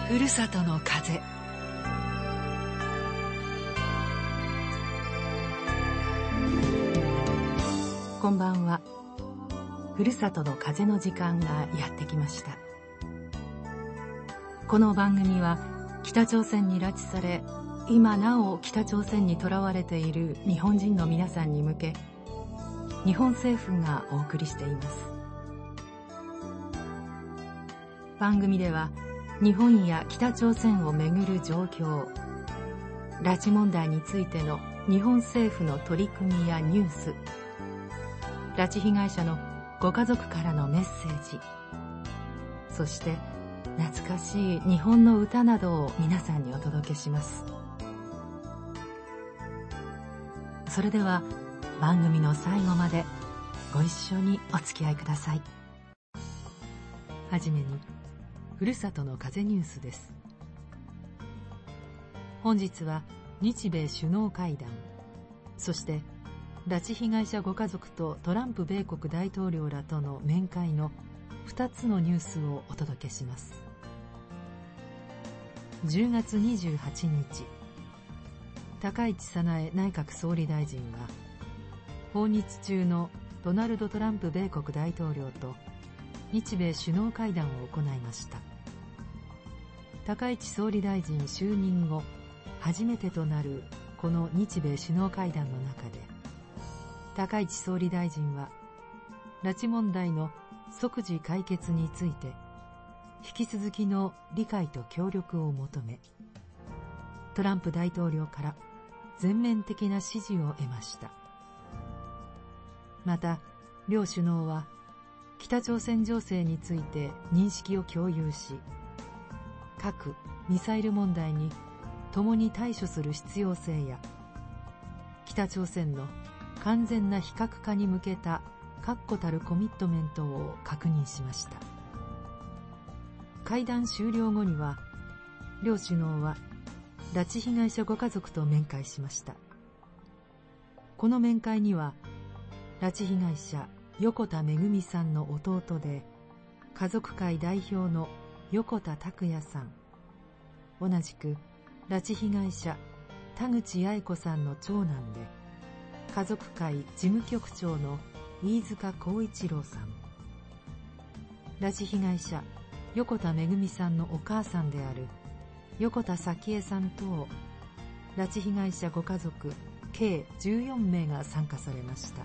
ふるさとの風。こんばんは。ふるさとの風の時間がやってきました。この番組は北朝鮮に拉致され、今なお北朝鮮に囚われている日本人の皆さんに向け、日本政府がお送りしています。番組では日本や北朝鮮をめぐる状況、拉致問題についての日本政府の取り組みやニュース、拉致被害者のご家族からのメッセージ、そして懐かしい日本の歌などを皆さんにお届けします。それでは番組の最後までご一緒にお付き合いください。はじめにふるさとの風ニュースです。本日は日米首脳会談、そして拉致被害者ご家族とトランプ米国大統領らとの面会の2つのニュースをお届けします。10月28日、高市早苗内閣総理大臣は訪日中のドナルド・トランプ米国大統領と日米首脳会談を行いました。高市総理大臣就任後初めてとなるこの日米首脳会談の中で、高市総理大臣は拉致問題の即時解決について引き続きの理解と協力を求め、トランプ大統領から全面的な支持を得ました。また両首脳は北朝鮮情勢について認識を共有し、核・ミサイル問題に共に対処する必要性や、北朝鮮の完全な非核化に向けた確固たるコミットメントを確認しました。会談終了後には両首脳は拉致被害者ご家族と面会しました。この面会には拉致被害者横田めぐみさんの弟で家族会代表の横田拓也さん、同じく拉致被害者田口八重子さんの長男で家族会事務局長の飯塚幸一郎さん、拉致被害者横田めぐみさんのお母さんである横田早紀江さん等拉致被害者ご家族計14名が参加されました。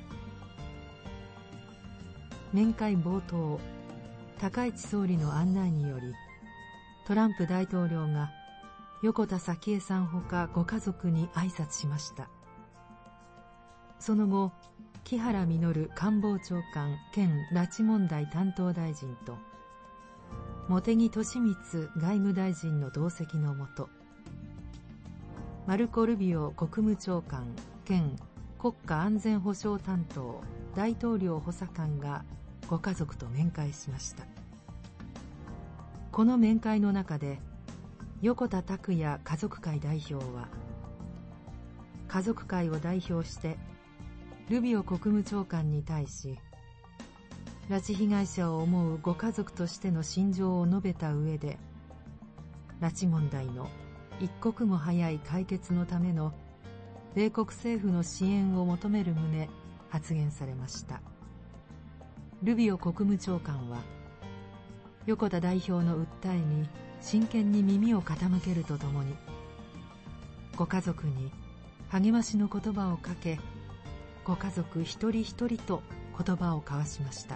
面会冒頭、高市総理の案内によりトランプ大統領が横田早紀江さんほかご家族に挨拶しました。その後、木原稔官房長官兼拉致問題担当大臣と茂木敏光外務大臣の同席のもと、マルコ・ルビオ国務長官兼国家安全保障担当大統領補佐官がご家族と面会しました。この面会の中で横田拓也家族会代表は、家族会を代表してルビオ国務長官に対し、拉致被害者を思うご家族としての心情を述べた上で、拉致問題の一刻も早い解決のための米国政府の支援を求める旨発言されました。ルビオ国務長官は、横田代表の訴えに真剣に耳を傾けるとともに、ご家族に励ましの言葉をかけ、ご家族一人一人と言葉を交わしました。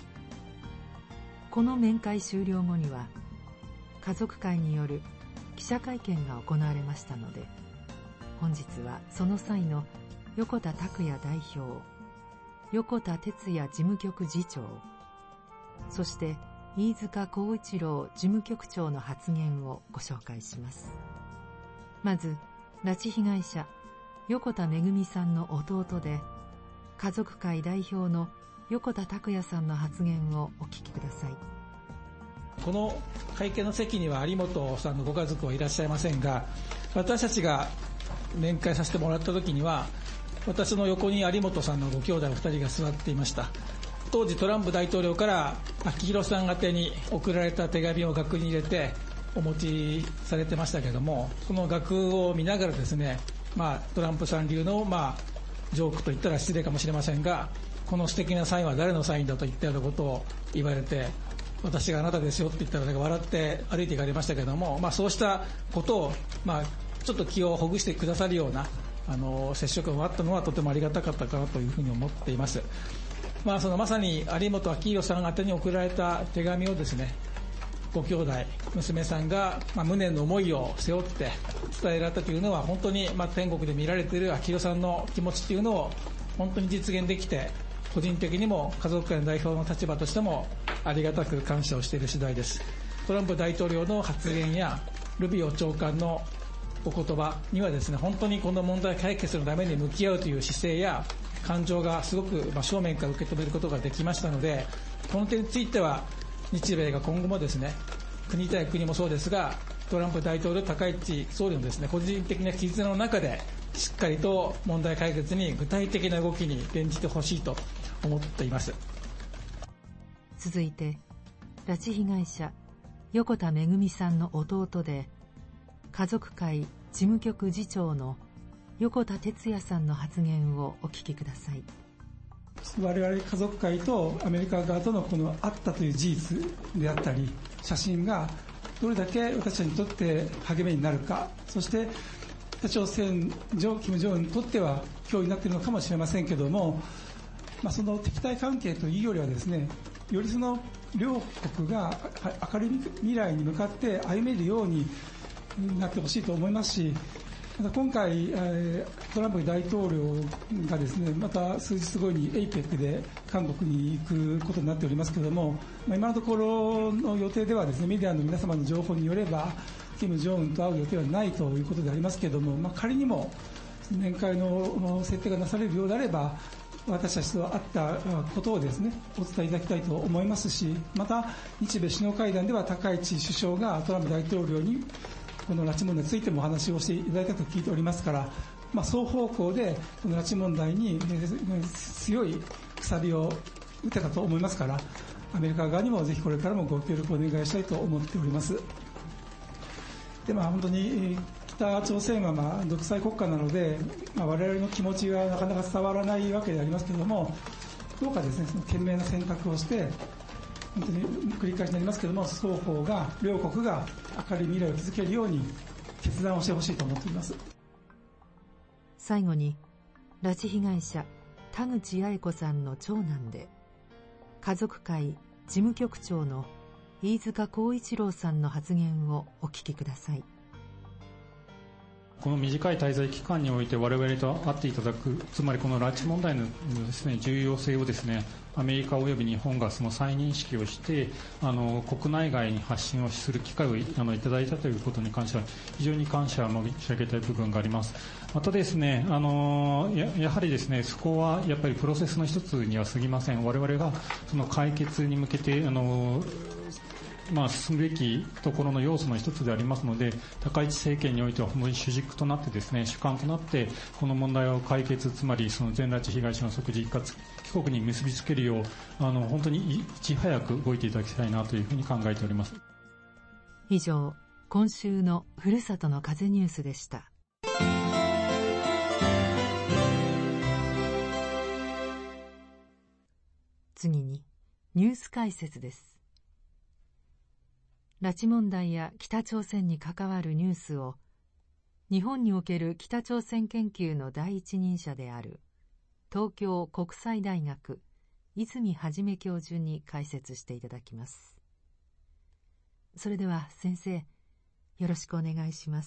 この面会終了後には家族会による記者会見が行われましたので、本日はその際の横田拓也代表、横田哲也事務局次長、そして飯塚幸一郎事務局長の発言をご紹介します。まず、拉致被害者横田めぐみさんの弟で家族会代表の横田拓也さんの発言をお聞きください。 この会見の席には有本さんのご家族はいらっしゃいませんが、私たちが面会させてもらった時には、私の横に有本さんのご兄弟お二人が座っていました。当時トランプ大統領から秋広さん宛てに送られた手紙を額に入れて、 お持ちされてましたけども、その額を見ながらですね、トランプさん流の、ジョークと言ったら失礼かもしれませんが、この素敵なサインは誰のサインだといったようなことを言われて、私があなたですよって言ったら笑って歩いていかれましたけども、そうしたことを、ちょっと気をほぐしてくださるような接触があったのはとてもありがたかったかなというふうに思っています。まさに有本明弘さん宛てに送られた手紙をですね、ご兄弟、娘さんが、無念の思いを背負って伝えられたというのは、本当に、天国で見られている明弘さんの気持ちというのを本当に実現できて、個人的にも家族会の代表の立場としてもありがたく感謝をしている次第です。トランプ大統領の発言やルビオ長官のお言葉にはですね、本当にこの問題解決のために向き合うという姿勢や感情がすごく正面から受け止めることができましたので、この点については日米が今後もですね、国対国もそうですが、トランプ大統領、高市総理のですね、個人的な絆の中でしっかりと問題解決に具体的な動きに転じてほしいと思っています。 続いて、拉致被害者横田めぐみさんの弟で家族会事務局次長の横田哲也さんの発言をお聞きください。 我々家族会とアメリカ側とのこのあったという事実であったり、写真がどれだけ私たちにとって励みになるか、そして北朝鮮上金正恩にとっては脅威になっているのかもしれませんけども、その敵対関係というよりはですね、よりその両国が明るい未来に向かって歩めるようになってほしいと思いますし、また今回トランプ大統領がですね、また数日後に APEC で韓国に行くことになっておりますけれども、今のところの予定ではですね、メディアの皆様の情報によれば金正恩と会う予定はないということでありますけれども、仮にも面会の設定がなされるようであれば、私たちと会ったことをですね、お伝えいただきたいと思いますし、また日米首脳会談では高市首相がトランプ大統領にこの拉致問題についてもお話をしていただいたと聞いておりますから、双方向でこの拉致問題に強いくさびを打てたと思いますから、アメリカ側にもぜひこれからもご協力をお願いしたいと思っております。で、本当に北朝鮮は独裁国家なので、我々の気持ちがなかなか伝わらないわけでありますけれども、どうかですね、その賢明な選択をして、本当に繰り返しになりますけれども、双方が、両国が明るい未来を築けるように決断をしてほしいと思っています。 最後に、拉致被害者田口八重子さんの長男で家族会事務局長の飯塚耕一郎さんの発言をお聞きください。 この短い滞在期間において我々と会っていただく、つまりこの拉致問題のですね、重要性をですね、アメリカ及び日本がその再認識をして、国内外に発信をする機会をいただいたということに関しては、非常に感謝を申し上げたい部分があります。またですね、やはりですね、そこはやっぱりプロセスの一つには過ぎません。我々がその解決に向けて、進むべきところの要素の一つでありますので、高市政権においては本当に主軸となってですね、主幹となってこの問題を解決、つまりその全拉致被害者の即時一括帰国に結びつけるよう本当にいち早く動いていただきたいなというふうに考えております。 以上、今週のふるさとの風ニュースでした。次にニュース解説です。拉致問題や北朝鮮に関わるニュースを日本における北朝鮮研究の第一人者である東京国際大学泉元教授に解説していただきます。それでは先生、よろしくお願いします。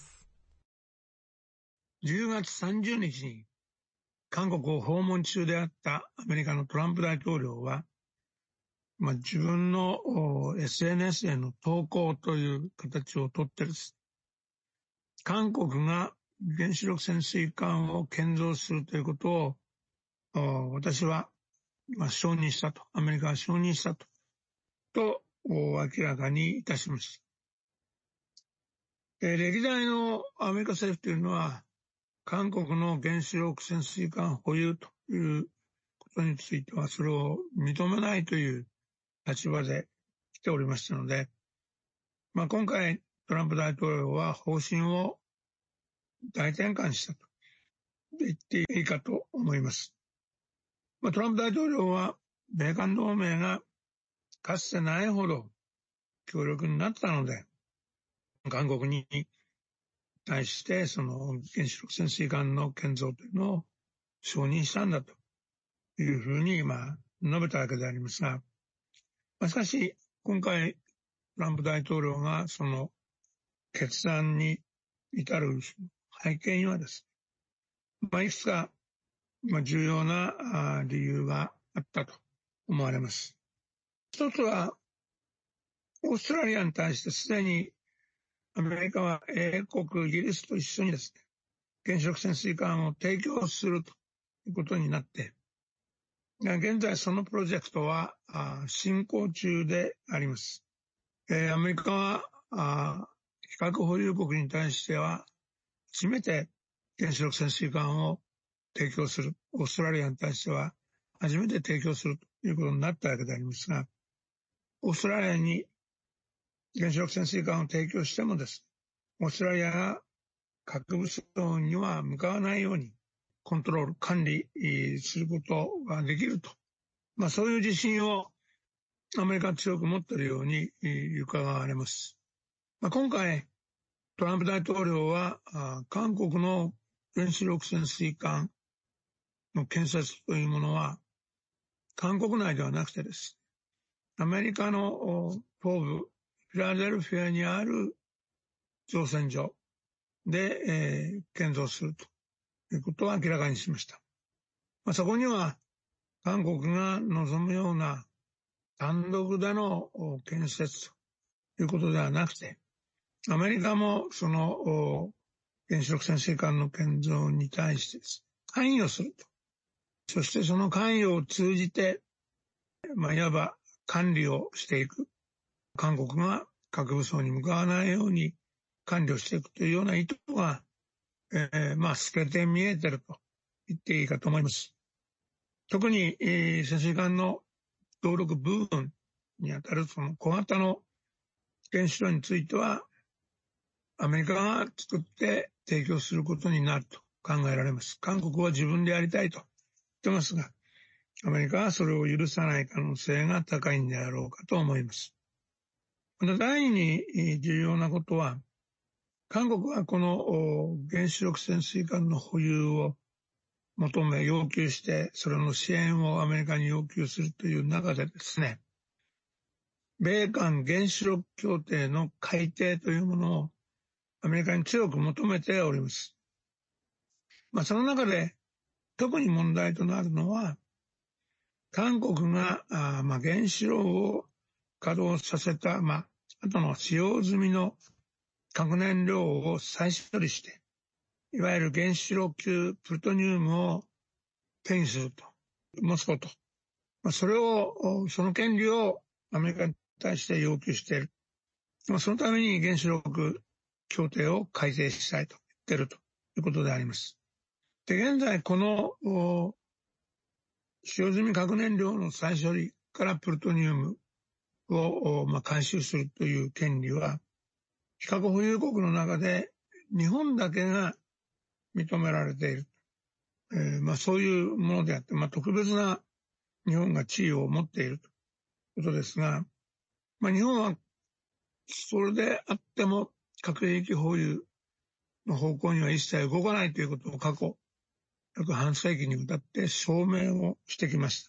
10月30日に韓国を訪問中であったアメリカのトランプ大統領は、自分の SNS への投稿という形をとってです。韓国が原子力潜水艦を建造するということを私は承認したと、アメリカは承認したと明らかにいたしました。歴代のアメリカ政府というのは韓国の原子力潜水艦保有ということについてはそれを認めないという立場で来ておりましたので、今回トランプ大統領は方針を大転換したと言っていいかと思います。トランプ大統領は米韓同盟がかつてないほど強力になったので、韓国に対してその原子力潜水艦の建造というのを承認したんだというふうに述べたわけでありますが、しかし今回トランプ大統領がその決断に至る背景にはですね、いくつか重要な理由があったと思われます。一つは、オーストラリアに対してすでにアメリカは英国、イギリスと一緒にですね、原子力潜水艦を提供するということになって、現在そのプロジェクトは進行中であります。アメリカは非核保有国に対しては初めて原子力潜水艦を提供する。オーストラリアに対しては初めて提供するということになったわけでありますが、オーストラリアに原子力潜水艦を提供してもですね、オーストラリアが核武装には向かわないようにコントロール、管理することができると。そういう自信をアメリカは強く持っているように伺われます。今回、トランプ大統領は韓国の原子力潜水艦の建設というものは韓国内ではなくてです。アメリカの東部フィラデルフィアにある造船所で、建造するということを明らかにしました。そこには韓国が望むような単独での建設ということではなくて、アメリカもその原子力潜水艦の建造に対して関与すると。そしてその関与を通じて、いわば管理をしていく。韓国が核武装に向かわないように管理をしていくというような意図が、透けて見えていると言っていいかと思います。特に、潜水艦の登録部分にあたるその小型の原子炉については、アメリカが作って提供することになると考えられます。韓国は自分でやりたいと言ってますが、アメリカはそれを許さない可能性が高いんであろうかと思います。また第二に重要なことは、韓国はこの原子力潜水艦の保有を求め要求して、それの支援をアメリカに要求するという中でですね、米韓原子力協定の改定というものをアメリカに強く求めております。その中で特に問題となるのは、韓国が原子炉を稼働させた、後の使用済みの核燃料を再処理して、いわゆる原子炉級プルトニウムを手にすると、持つこと。その権利をアメリカに対して要求している。そのために原子力協定を改正したいと言っているということであります。で、現在この使用済み核燃料の再処理からプルトニウムを回収するという権利は、非核保有国の中で日本だけが認められている。そういうものであって、特別な日本が地位を持っているということですが、日本はそれであっても核兵器保有の方向には一切動かないということを過去、約半世紀にわたって証明をしてきました。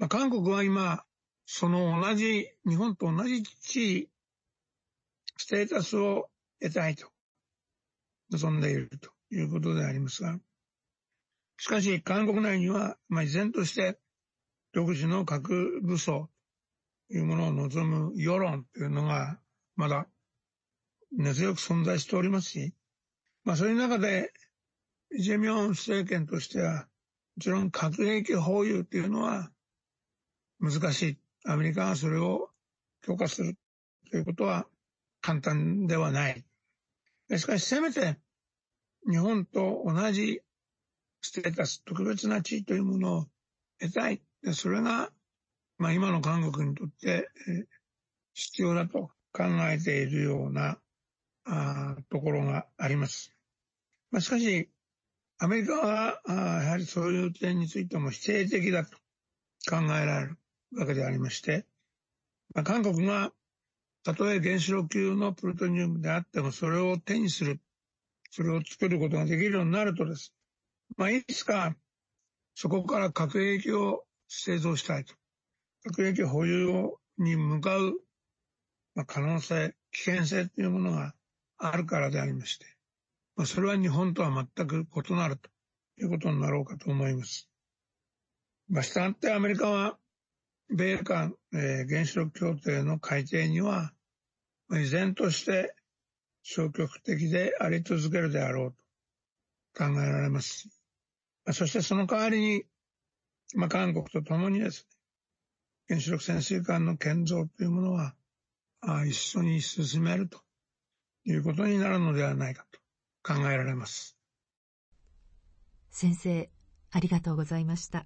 韓国は今、その日本と同じ地位、ステータスを得たいと望んでいるということでありますが、しかし韓国内には、依然として独自の核武装というものを望む世論というのがまだ根強く存在しておりますし、そういう中でイ・ジェミョン政権としては、もちろん核兵器保有というのは難しい。アメリカがそれを強化するということは簡単ではない。しかしせめて日本と同じステータス、特別な地位というものを得たい。それが、今の韓国にとって必要だと考えているようなところがあります。しかし、アメリカはやはりそういう点についても否定的だと考えられるわけでありまして、韓国がたとえ原子炉級のプルトニウムであってもそれを手にする、それを作ることができるようになるとです。いつかそこから核兵器を製造したいと。核兵器保有に向かう可能性、危険性というものがあるからでありまして、それは日本とは全く異なるということになろうかと思います。したがってアメリカは米韓、原子力協定の改定には依然として消極的であり続けるであろうと考えられます。そしてその代わりに、韓国と共にですね、原子力潜水艦の建造というものは一緒に進めるということになるのではないかと考えられます。 先生、ありがとうございました。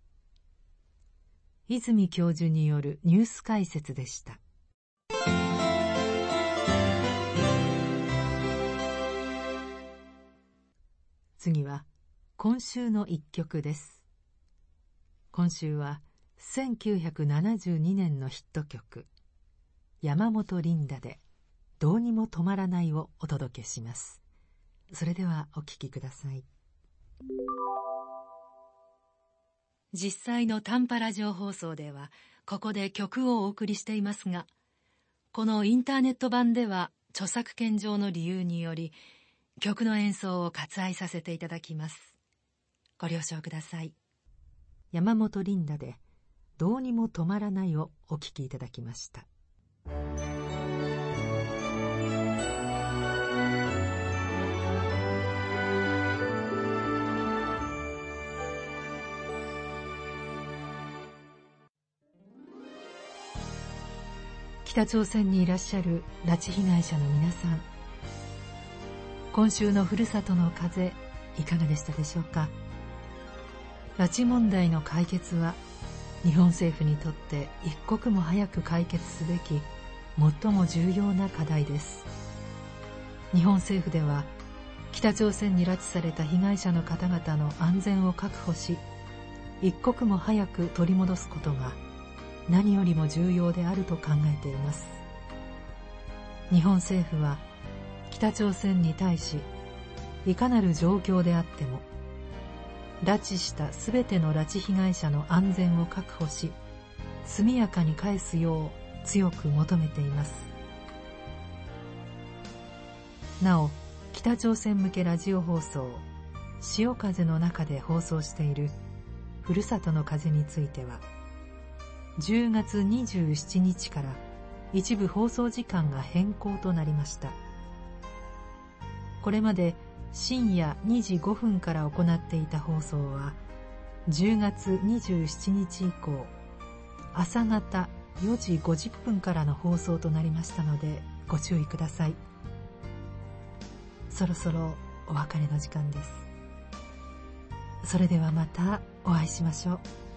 泉教授によるニュース解説でした。次は今週の一曲です。今週は1972年のヒット曲山本リンダでどうにも止まらないをお届けします。それではお聴きください。実際の短波ラジオ放送ではここで曲をお送りしていますが、このインターネット版では著作権上の理由により曲の演奏を割愛させていただきます。ご了承ください。山本リンダでどうにも止まらないをお聴きいただきました。北朝鮮にいらっしゃる拉致被害者の皆さん、今週のふるさとの風いかがでしたでしょうか。拉致問題の解決は日本政府にとって一刻も早く解決すべき最も重要な課題です。日本政府では北朝鮮に拉致された被害者の方々の安全を確保し、一刻も早く取り戻すことが何よりも重要であると考えています。日本政府は北朝鮮に対し、いかなる状況であっても拉致したすべての拉致被害者の安全を確保し、速やかに返すよう強く求めています。なお、北朝鮮向けラジオ放送潮風の中で放送しているふるさとの風については、10月27日から一部放送時間が変更となりました。これまで深夜2時5分から行っていた放送は10月27日以降朝方4時50分からの放送となりましたのでご注意ください。そろそろお別れの時間です。それではまたお会いしましょう。